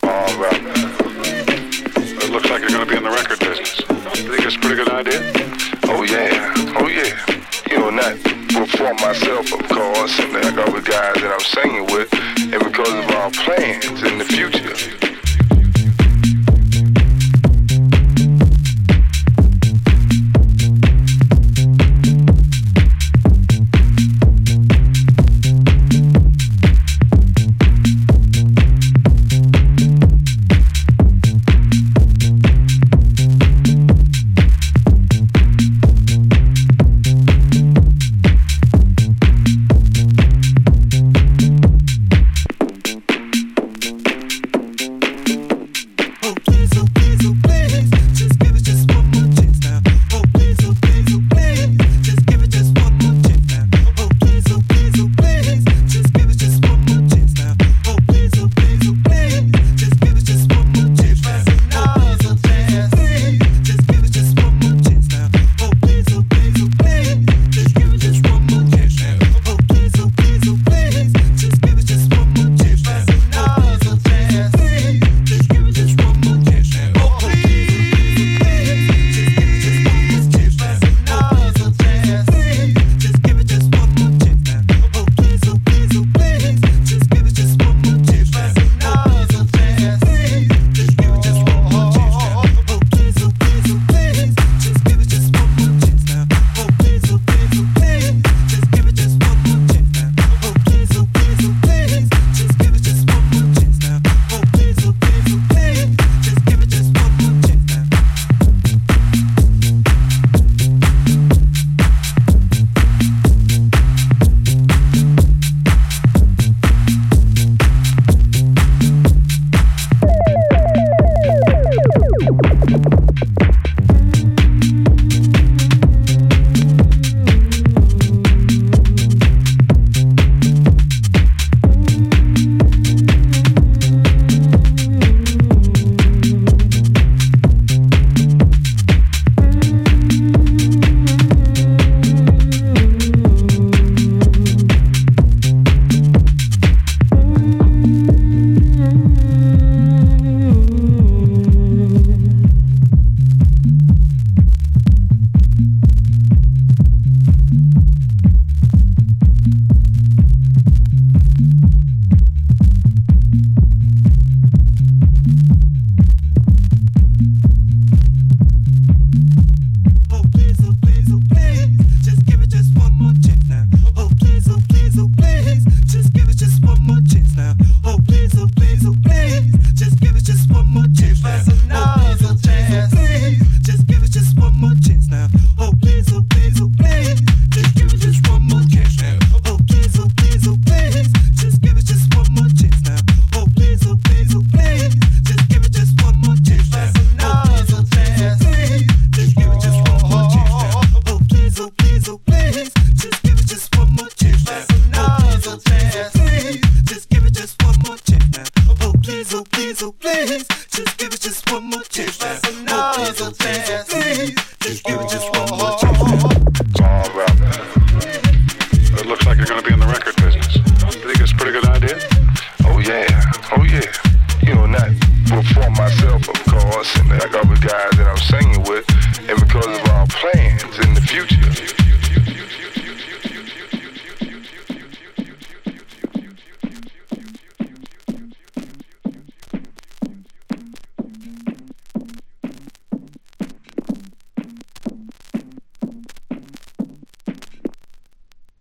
It looks like you're going to be in the record business. You think it's a pretty good idea? Oh yeah. You know, not for myself, of course, and like other guys that I'm singing with, and because of our plans in the future. Just give it just one more chance. Oh, please, oh, please.